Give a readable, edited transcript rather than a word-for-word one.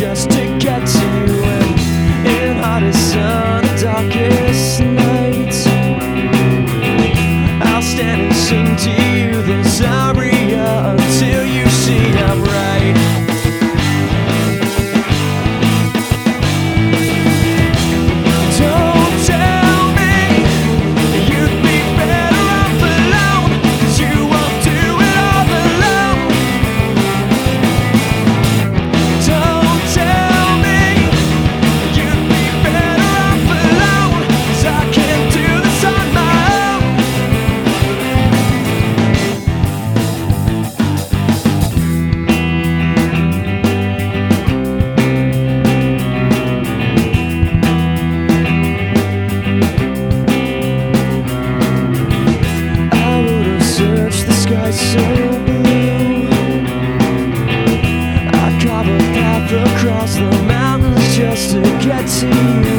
just to get to you. And in hottest sun, darkest nights, I'll stand and sing to you this aria until you see I'm right. Don't tell me you'd be better off alone, 'cause you won't do it all alone. Don't tell me you'd be better off alone, 'cause I can't do this on my own. I would've searched the sky so blue, I carve a path across the mountains just to get to you.